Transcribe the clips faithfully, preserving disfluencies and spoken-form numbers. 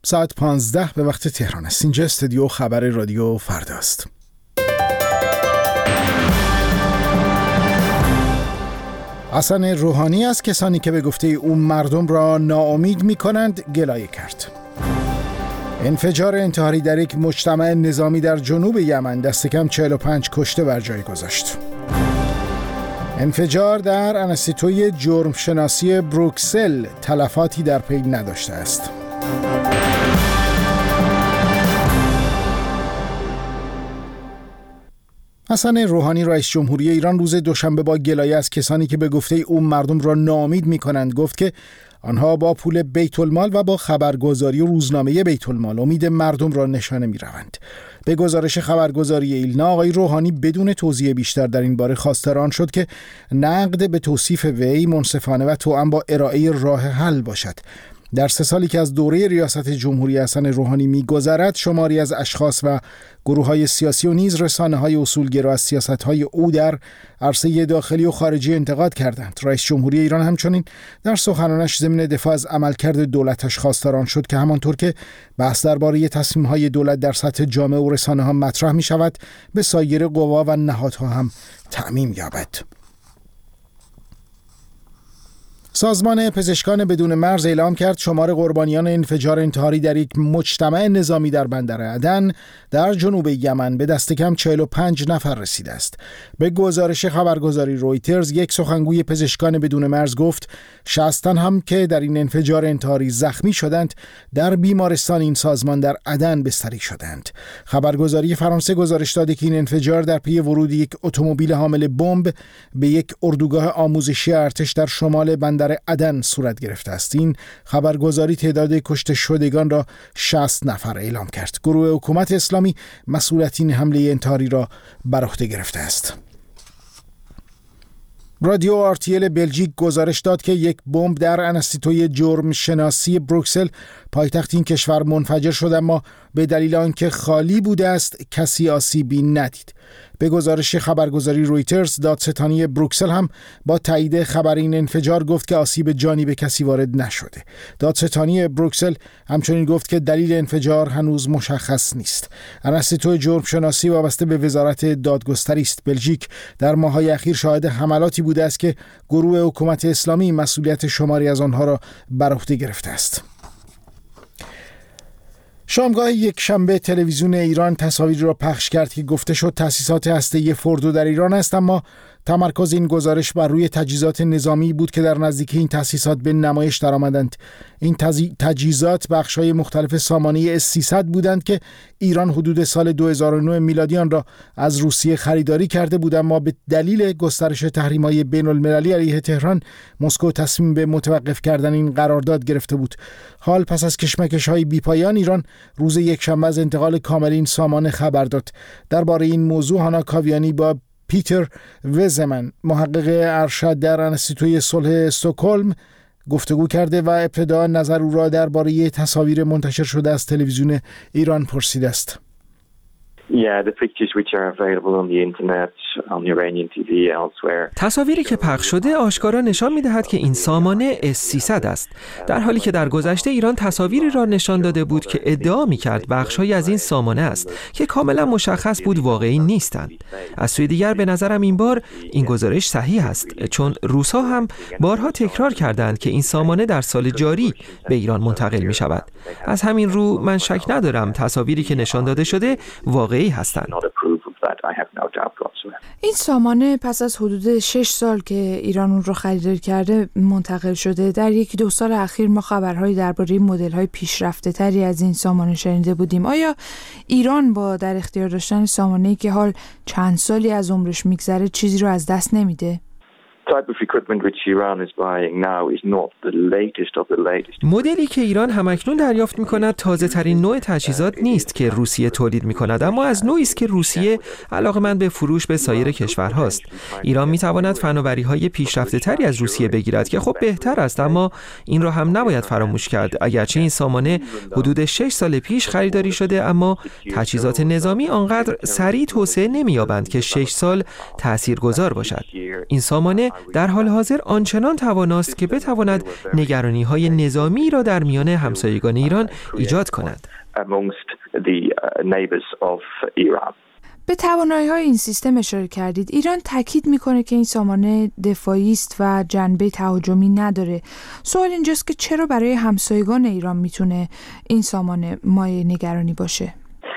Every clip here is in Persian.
ساعت پانزده به وقت تهران است. اینجا استودیو خبر رادیو فردا است. حسن روحانی از کسانی که به گفته او مردم را ناامید می‌کنند گلایه کرد. انفجار انتحاری در یک مجتمع نظامی در جنوب یمن دست کم چهل و پنج کشته بر جای گذاشت. انفجار در انستیتوی جرم شناسی بروکسل تلفاتی در پی نداشته است. حسن روحانی رئیس جمهوری ایران روز دوشنبه با گلایه از کسانی که به گفته او مردم را ناامید می‌کنند گفت که آنها با پول بیت المال و با خبرگزاری و روزنامه بیت المال امید مردم را نشانه می‌روند. به گزارش خبرگزاری ایلنا آقای روحانی بدون توضیح بیشتر در این باره خواستار آن شد که نقد به توصیف وی منصفانه و توأم با ارائه راه حل باشد. در سه سالی که از دوره ریاست جمهوری حسن روحانی می‌گذرد، شماری از اشخاص و گروه‌های سیاسی و نیز رسانه‌های اصولگرا از سیاست‌های او در عرصه داخلی و خارجی انتقاد کردند. رئیس جمهوری ایران همچنین در سخنانش ضمن دفاع از عملکرد دولتش خواستار آن شد که همانطور که بحث درباره تصمیم‌های دولت در سطح جامعه و رسانه‌ها مطرح می‌شود، به سایر قوا و نهادها هم تعمیم یابد. سازمان پزشکان بدون مرز اعلام کرد شمار قربانیان انفجار انتحاری در یک مجتمع نظامی در بندر عدن در جنوب یمن به دست کم چهل و پنج نفر رسیده است. به گزارش خبرگزاری رویترز، یک سخنگوی پزشکان بدون مرز گفت شصت تن هم که در این انفجار انتحاری زخمی شدند در بیمارستان این سازمان در عدن بستری شدند. خبرگزاری فرانسه گزارش داده که این انفجار در پی ورود یک اتومبیل حامل بمب به یک اردوگاه آموزشی ارتش در شمال بندر در عدن صورت گرفته است. این خبرگزاری تعداد کشته شدگان را شصت نفر اعلام کرد. گروه حکومت اسلامی مسئولیت این حمله انتحاری را بر عهده گرفته است. رادیو آر تی ال بلژیک گزارش داد که یک بمب در انستیتوی جرم شناسی بروکسل پایتخت این کشور منفجر شد، اما به دلیل آنکه خالی بوده است کسی آسیبی ندید. به گزارش خبرگزاری رویترز، دادستانی بروکسل هم با تایید خبر این انفجار گفت که آسیب جانی به کسی وارد نشده. دادستانی بروکسل همچنین گفت که دلیل انفجار هنوز مشخص نیست. انستیتوی جرم شناسی وابسته به وزارت دادگستری است. بلژیک در ماه‌های اخیر شاهد حملاتی بوده است که گروه حکومت اسلامی مسئولیت شماری از آنها را بر عهده گرفته است. شامگاه یک شنبه تلویزیون ایران تصاویری را پخش کرد که گفته شد تأسیسات هسته‌ای فوردو در ایران است، اما تمرکز این گزارش بر روی تجهیزات نظامی بود که در نزدیکی این تأسیسات به نمایش درآمدند. این تجهیزات بخش‌های مختلف سامانه اس سیصد بودند که ایران حدود سال دو هزار و نه میلادی آن را از روسیه خریداری کرده بود، اما به دلیل گسترش تحریم‌های بین‌المللی علیه تهران، مسکو تصمیم به متوقف کردن این قرارداد گرفته بود. حال پس از کشمکش‌های بی‌پایان، ایران روز یکشنبه از انتقال کامل این سامانه خبر داد. درباره این موضوع هانا کاویانی با پیتر وزمن، محقق ارشد در انستیتوی صلح استکهلم، گفتگو کرده و ابتدا نظر او را درباره تصاویر منتشر شده از تلویزیون ایران پرسیده است. تصاویری که پخش شده آشکارا نشان می‌دهد که این سامانه اس سیصد است، در حالی که در گذشته ایران تصاویری را نشان داده بود که ادعا می‌کرد بخش‌هایی از این سامانه است که کاملا مشخص بود واقعی نیستند. از سوی دیگر به نظرم این بار این گزارش صحیح است، چون روس‌ها هم بارها تکرار کردند که این سامانه در سال جاری به ایران منتقل می‌شود. از همین رو من شک ندارم تصاویری که نشان داده شده واقعی هستند. این سامانه پس از حدود شش سال که ایران اون رو خریداری کرده منتقل شده. در یکی دو سال اخیر ما خبرهایی درباره مدل‌های پیشرفته‌تری از این سامانه شنیده بودیم. آیا ایران با در اختیار داشتن سامانه‌ای که حال چند سالی از عمرش میگذره چیزی رو از دست نمیده؟ مدلی که ایران همکنون دریافت می‌کند تازه ترین نوع تجهیزات نیست که روسیه تولید می‌کند، اما از نوعی است که روسیه علاقه‌مند به فروش به سایر کشورهاست. ایران می‌تواند فناوری‌های پیشرفته‌تری از روسیه بگیرد که خب بهتر است، اما این را هم نباید فراموش کرد. اگرچه این سامانه حدود شش سال پیش خریداری شده، اما تجهیزات نظامی آنقدر سریع توسعه نمی‌یابند که شش سال تاثیرگذار باشد. این سامانه در حال حاضر آنچنان تواناست که بتواند نگرانی‌های نظامی را در میان همسایگان ایران ایجاد کند. به توانایی‌های این سیستم اشاره کردید. ایران تاکید میکنه که این سامانه دفاعی است و جنبه تهاجمی نداره. سوال اینجاست که چرا برای همسایگان ایران میتونه این سامانه مایه نگرانی باشه؟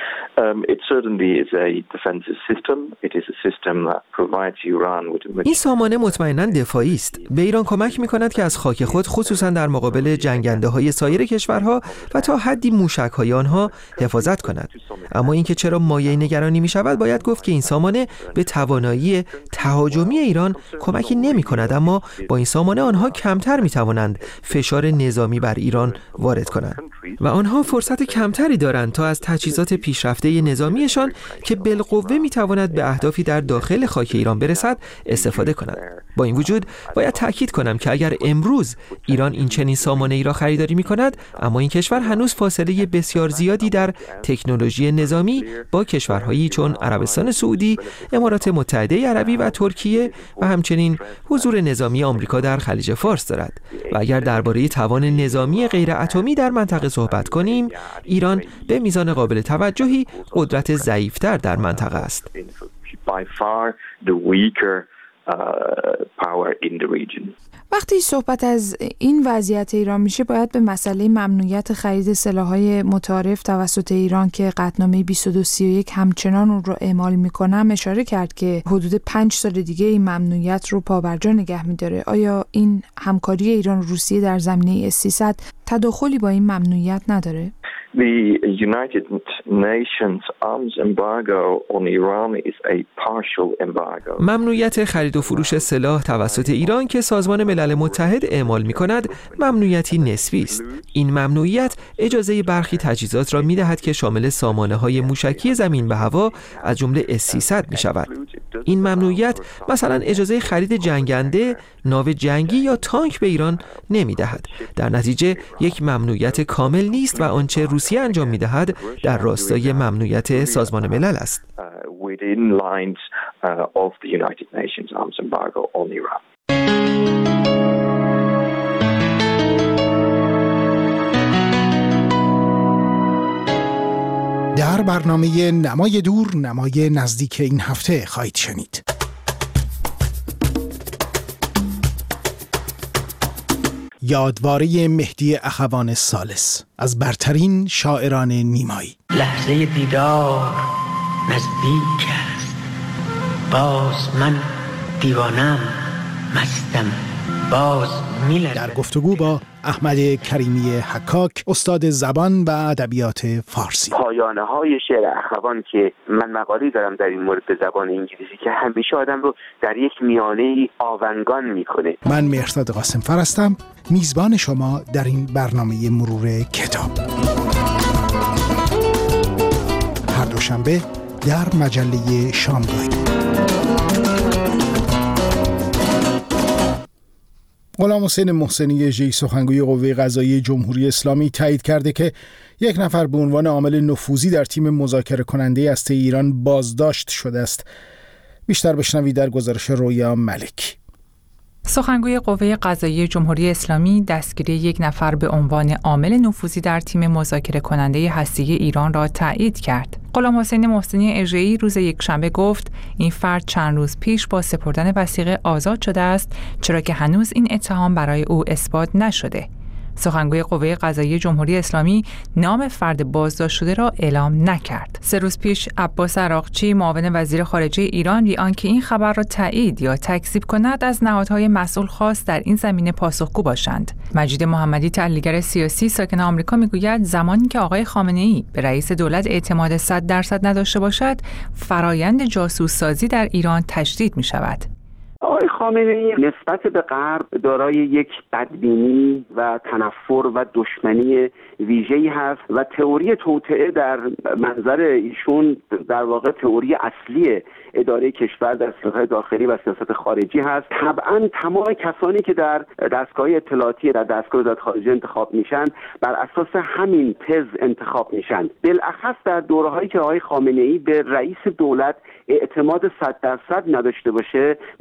این سامانه مطمئناً دفاعی است. به ایران کمک می‌کند که از خاک خود خصوصاً در مقابل جنگنده‌های سایر کشورها و تا حدی موشک‌های آنها حفاظت کند. اما اینکه چرا مایه نگرانی می‌شود باید گفت که این سامانه به توانایی تهاجمی ایران کمکی نمی‌کند، اما با این سامانه آنها کمتر می‌توانند فشار نظامی بر ایران وارد کنند و آنها فرصت کمتری دارند تا از تجهیزات پیشرفته نظامیشان که بالقوه میتواند به اهدافی در داخل خاک ایران برسد استفاده کند. با این وجود باید تاکید کنم که اگر امروز ایران این چنین سامانه‌ای را خریداری میکند، اما این کشور هنوز فاصله بسیار زیادی در تکنولوژی نظامی با کشورهایی چون عربستان سعودی، امارات متحده عربی و ترکیه و همچنین حضور نظامی آمریکا در خلیج فارس دارد. و اگر درباره توان نظامی غیر اتمی در منطقه صحبت کنیم، ایران به میزان قابل توجهی قدرت ضعیف‌تر در منطقه است. وقتی صحبت از این وضعیت ایران میشه باید به مسئله ممنوعیت خرید سلاح‌های متعارف توسط ایران که قطعنامه بیست و دو سی و یک همچنان اون رو اعمال میکنه اشاره کرد که حدود پنج سال دیگه این ممنوعیت رو پابرجا نگه میداره. آیا این همکاری ایران و روسیه در زمینه اس سیصد تداخلی با این ممنوعیت نداره؟ The United Nations arms embargo on Iran is a partial embargo. ممنوعیت خرید و فروش سلاح توسط ایران که سازمان ملل متحد اعمال می‌کند ممنوعیتی نسبی است. این ممنوعیت اجازه برخی تجهیزات را می‌دهد که شامل سامانه‌های موشکی زمین به هوا از جمله اس سیصد می‌شود. این ممنوعیت مثلا اجازه خرید جنگنده، ناو جنگی یا تانک به ایران نمی‌دهد. در نتیجه یک ممنوعیت کامل نیست و آنچه روسیه انجام می‌دهد در راستای ممنوعیت سازمان ملل است. در برنامه نمای دور، نمای نزدیک این هفته خواهید شنید. یادواره مهدی اخوان ثالث از برترین شاعران نیمایی. لحظه دیدار نزدیک است، باز من دیوانم، مستم، باز میلرزم. در گفتگو با احمد کریمی حکاک، استاد زبان و ادبیات فارسی. پایانه های شعر اخوان که من مقاله دارم در این مورد به زبان انگلیسی که همیشه آدم رو در یک میانه آونگان میکنه. من مهرداد قاسمفر هستم، میزبان شما در این برنامه مرور کتاب. هر دوشنبه در مجله شامگاهی. غلام حسین محسنی ژی، سخنگوی قوه قضاییه جمهوری اسلامی، تایید کرده که یک نفر به عنوان عامل نفوذی در تیم مذاکره کننده هسته ایران بازداشت شده است. بیشتر بشنوید در گزارش رویا ملک. سخنگوی قوه قضاییه جمهوری اسلامی دستگیری یک نفر به عنوان عامل نفوذی در تیم مذاکره کننده هسته‌ای ایران را تایید کرد. غلام حسین محسنی ژی روز یکشنبه گفت این فرد چند روز پیش با سپردن وثیقه آزاد شده است، چرا که هنوز این اتهام برای او اثبات نشده. سخنگوی قوه قضاییه جمهوری اسلامی نام فرد بازداشت شده را اعلام نکرد. سه روز پیش عباس عراقچی معاون وزیر خارجه ایران بی آنکه این خبر را تایید یا تکذیب کند از نهادهای مسئول خواست در این زمینه پاسخگو باشند. مجید محمدی، تحلیلگر سیاسی ساکن آمریکا، میگوید زمانی که آقای خامنه‌ای به رئیس دولت اعتماد صد درصد نداشته باشد، فرایند جاسوس سازی در ایران تشدید می شود. آقای خامنه‌ای نسبت به غرب دارای یک بدبینی و تنفر و دشمنی ویژه‌ای هست و تئوری توطئه در منظر ایشون در واقع تئوری اصلی اداره کشور در سیاست داخلی و سیاست خارجی هست. طبعا تمام کسانی که در دستگاه اطلاعاتی در دستگاه وزارت خارجه انتخاب میشن بر اساس همین تز انتخاب میشن. بالاخص در دوره‌هایی که آقای خامنه‌ای به رئیس دولت اعتماد صد درصد نداشته باشه، مثل دوره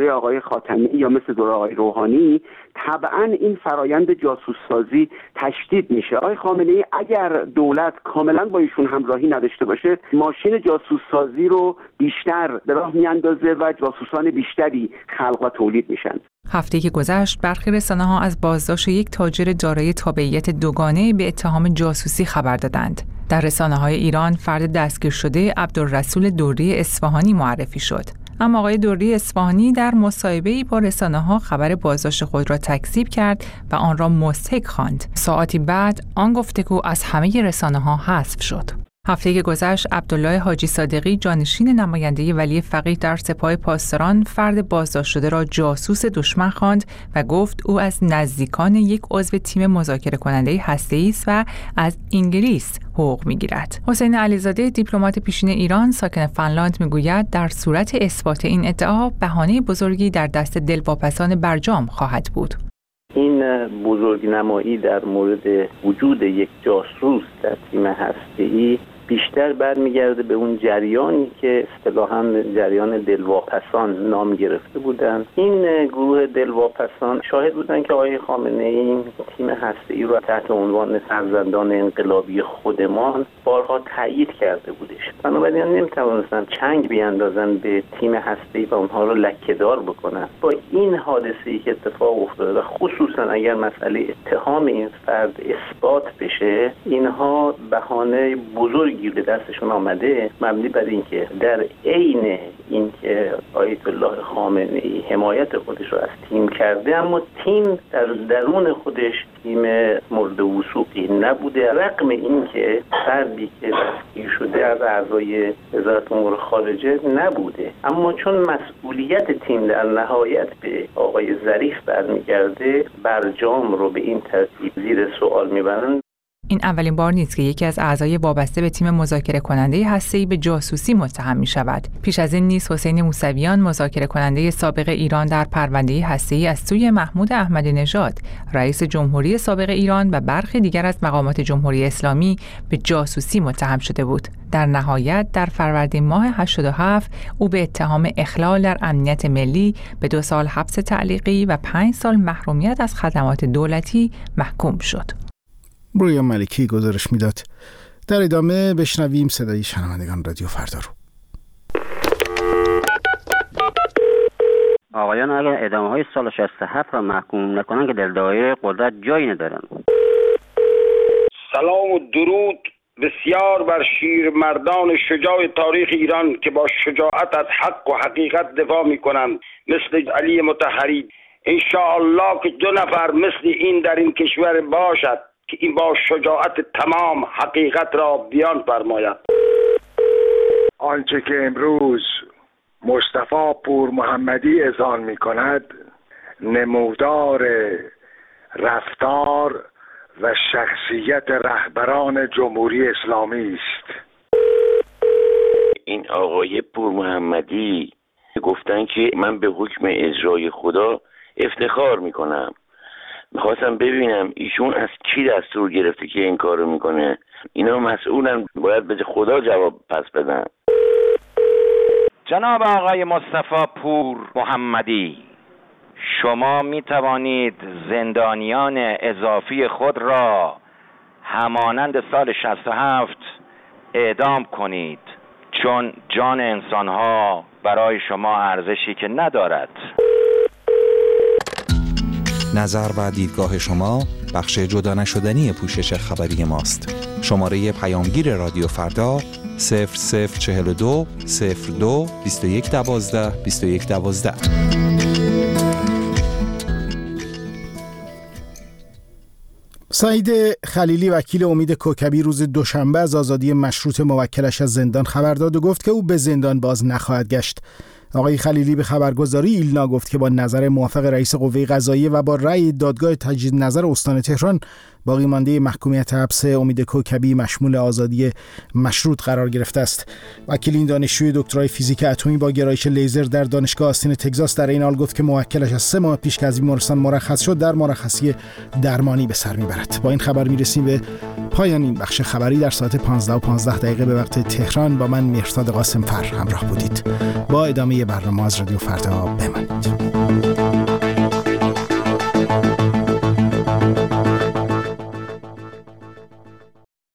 دوره آقای خاتمی یا مثل دوره آقای روحانی طبعا این فرایند جاسوس سازی تشدید میشه. آقای خامنه‌ای اگر دولت کاملا با ایشون همراهی نداشته باشه، ماشین جاسوس سازی رو بیشتر به راه میاندازه و جاسوسان بیشتری خلق و تولید میشن. هفته‌ای که گذشت برخی رسانه‌ها از بازداشت یک تاجر دارای تابعیت دوگانه به اتهام جاسوسی خبر دادند. در رسانه‌های ایران فرد دستگیر شده عبدالرسول دوری اصفهانی معرفی شد. اما آقای دوری اصفهانی در مصاحبه‌ای با رسانه‌ها خبر بازداشت خود را تکذیب کرد و آن را مضحک خواند. ساعتی بعد آن گفتگو از همه رسانه‌ها حذف شد. هفته‌ای که گذشت عبدالله حاجی صادقی جانشین نماینده ولی فقیه در سپاه پاسداران فرد بازداشت شده را جاسوس دشمن خواند و گفت او از نزدیکان یک عضو تیم مذاکره کننده هسته‌ای است و از انگلیس حقوق می‌گیرد. حسین علیزاده دیپلمات پیشین ایران ساکن فنلاند می‌گوید در صورت اثبات این ادعا بهانه بزرگی در دست دلواپسان برجام خواهد بود. این بزرگنمایی در مورد وجود یک جاسوس در تیم هسته‌ای بیشتر برمیگرده به اون جریانی که اصطلاحاً جریان دلواپسان نام گرفته بودند. این گروه دلواپسان شاهد بودند که آقای خامنه‌ای تیم هسته‌ای رو تحت عنوان فرزندان انقلابی خودمان بارها تایید کرده بودش. بنابراین نمی‌توانستند چنگ بیاندازن به تیم هسته‌ای و اونها رو لکه‌دار بکنن. با این حادثه‌ای که اتفاق افتاده و خصوصاً اگر مسئله اتهام این فرد اثبات بشه، اینها بهانه بزرگ به دستشون آمده، مبنی بر اینکه در عین اینکه آیت الله خامنه‌ای حمایت خودش رو از تیم کرده، اما تیم در درون خودش تیم مورد وثوقی نبوده، رغم اینکه فردی که دستگیر شده از اعضای وزارت امور خارجه نبوده، اما چون مسئولیت تیم در نهایت به آقای ظریف برمیگرده، برجام رو به این ترتیب زیر سوال میبرن. این اولین بار نیست که یکی از اعضای وابسته به تیم مذاکره کننده هسته‌ای به جاسوسی متهم می شود. پیش از این نیز حسین موسویان مذاکره کننده سابق ایران در پرونده هسته‌ای از سوی محمود احمدی نژاد رئیس جمهوری سابق ایران و برخی دیگر از مقامات جمهوری اسلامی به جاسوسی متهم شده بود. در نهایت در فروردین ماه هشتاد و هفت او به اتهام اخلال در امنیت ملی به دو سال حبس تعلیقی و پنج سال محرومیت از خدمات دولتی محکوم شد. برویا ملکی گزارش میداد. در ادامه بشنویم صدای شنوندگان رادیو فردا رو. آقایان اگر ادامه های سال شصت و هفت را محکوم نکنند که در دایره قدرت جایی ندارند. سلام و درود بسیار بر شیر مردان شجاع تاریخ ایران که با شجاعت از حق و حقیقت دفاع میکنند، مثل علی مطهری. انشاءالله که دو نفر مثل این در این کشور باشد که این با شجاعت تمام حقیقت را بیان فرماید. آنچه که امروز مصطفی پور محمدی اذعان می کند نمودار رفتار و شخصیت رهبران جمهوری اسلامی است. این آقای پور محمدی گفتن که من به حکم اجرای خدا افتخار می کنم. میخواستم ببینم ایشون از کی دستور گرفته که این کارو میکنه؟ اینا مسئولن، باید به خدا جواب پس بدن. جناب آقای مصطفی پور محمدی، شما میتوانید زندانیان اضافی خود را همانند سال شصت و هفت اعدام کنید، چون جان انسانها برای شما ارزشی که ندارد. نظر و دیدگاه شما بخش جدا نشدنی پوشش خبری ماست. شماره پیامگیر رادیو فردا صفر صفر چهل و دو صفر دو بیست و یک دوازده بیست و یک دوازده. سعید خلیلی وکیل امید کوکبی روز دوشنبه از آزادی مشروط موکلش از زندان خبر داد و گفت که او به زندان باز نخواهد گشت. آقای خلیلی به خبرگزاری ایلنا گفت که با نظر موافق رئیس قوه قضاییه و با رأی دادگاه تجدید نظر استان تهران باقی مانده محکومیت حبس امید کوکبی مشمول آزادی مشروط قرار گرفته است. وکیل این دانشجوی دکترای فیزیک اتمی با گرایش لیزر در دانشگاه آستین تگزاس در این حال گفت که موکلش از سه ماه پیش که از بیمارستان مرخص شد در مرخصی درمانی به سر میبرد. با این خبر میرسیم به پایان این بخش خبری. در ساعت پانزده و پانزده دقیقه به وقت تهران با من مهرداد قاسمفر همراه بودید. با ادامه برنامه از رادیو فردا بمانید.